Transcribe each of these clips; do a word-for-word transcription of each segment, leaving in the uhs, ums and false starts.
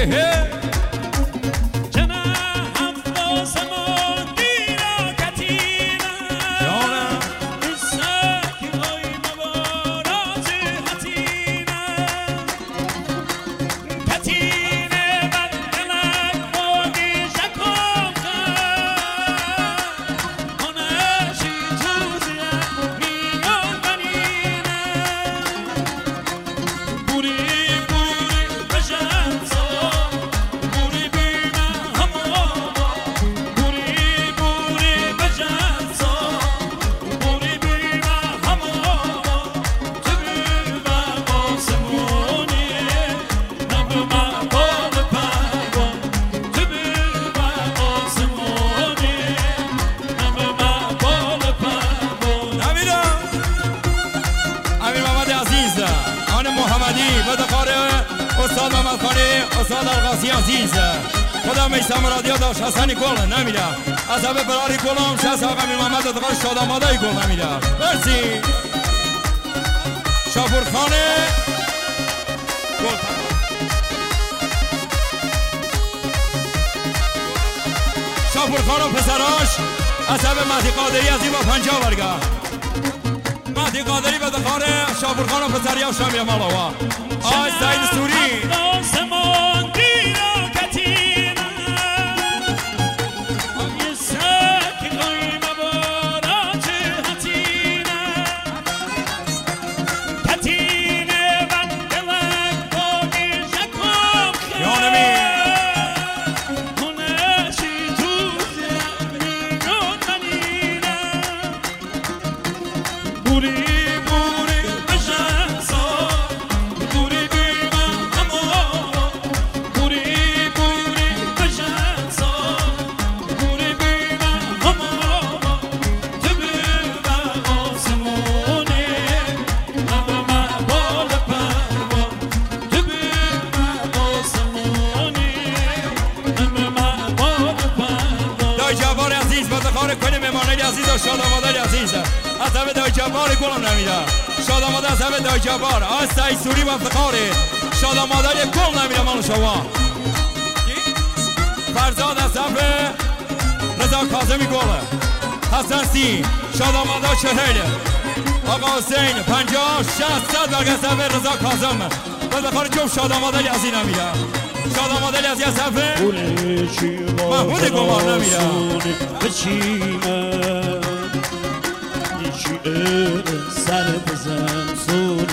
استاد محمد خانی، استاد القاسی عزیز، خدا میسم رادیو داشت حسنی گل نمیده از همه براری گلم شست آقا امیر محمد ادغار شاد آماده گل نمیده. مرسی شاپور خانه گل شاپور خان و پسراش از همه مهدی قادری از این با پنجاه برگه مهدی قادری به دخار شاپور خان و پسریاش نمیده مالاوا آی سعید سوری شاد آماده عزیز از همه دای جبار گلم نمیده شاد آماده از همه دای جبار از سعید سوری و افتخاری شاد آماده گل نمیده مال شما فرزاد از همه رضا کاظمی گل حسن سی شاد آماده چهل آقا حسین پنجاه شصت صد برگ از همه رضا کاظم و افتخاری جب شاد آماده عزیز نمیده شاد آماده عزیز از همه محمود گمار نمیده سر بزن زون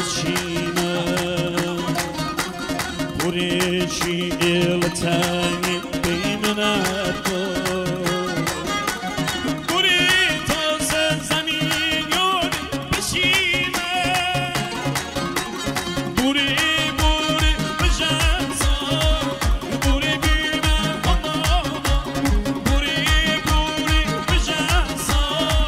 بچینم بوریشی ایلتنی بیمنت بوری تازه زمین یوری بچینم بوری بوری بجنزا بوری بیمن بوری بوری بجنزا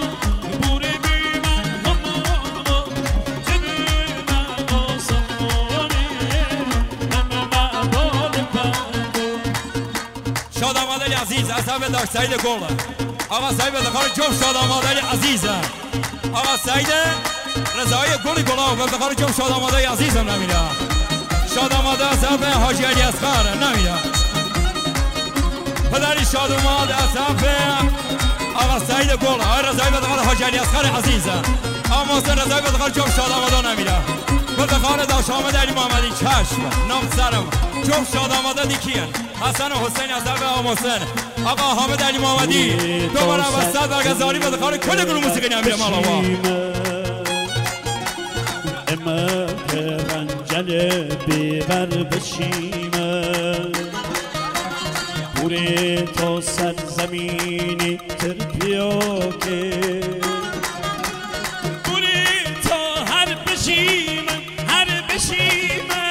شاد آماده عزیز از همه داشت سعید گل آقا سعید بدخار جب شاد آماده عزیز آقا سعید رضایی گلی گلا و بدخار جب شاد آماده عزیزم نمیده شاد آماده از همه حاجی علی اصغر نمیده پدری شاد آماده از همه آقا سعید گل آقا رضایی بدخار حاجی علی اصغر عزیز آقا محسن رضایی بدخار جب شاد آماده نمیده بدخار داشت آمده علی محمدی چشم نام سرم جب شاد آماده دیکین حسن و حسین از همه آقا محسن آقا حامد علی محمدی دوباره وسط برگزاری به دخار کل گروه موسیقی نمیره مالاوا اما رنجل بیبر بشیمه بوری تو سرزمینی ترپیوکه بوری تو هر بشیمه هر بشیمه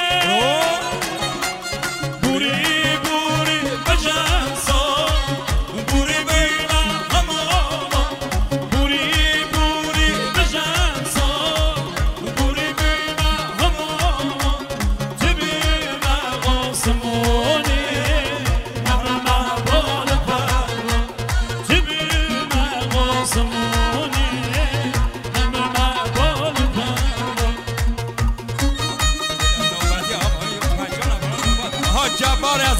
some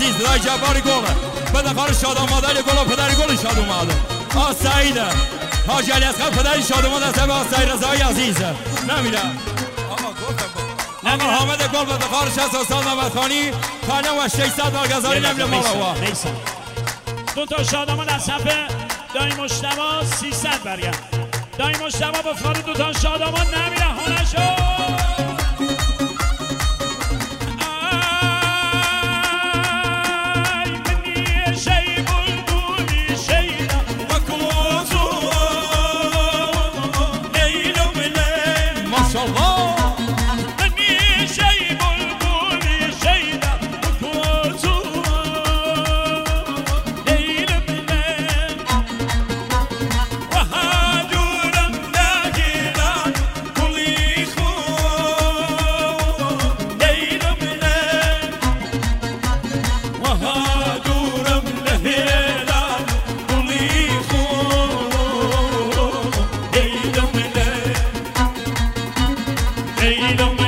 عزیز رای جباری گله بده خار شاد آماده گل و پدری گل شاد اومده آ سعیده حاج علی اصغر پدری شاد اومده از آ سعید رضایی عزیزه نمیره آقا گفتم آقا حامد گل بده خار شصت سال محمد خانی خانه و ششصد برگزاری نمیره مالا دو تا شادمان از صفحه دایی مجتبی سیصد برگرد دایی مجتبی به فار دو تا شادمان نمیره خونه شو Hey,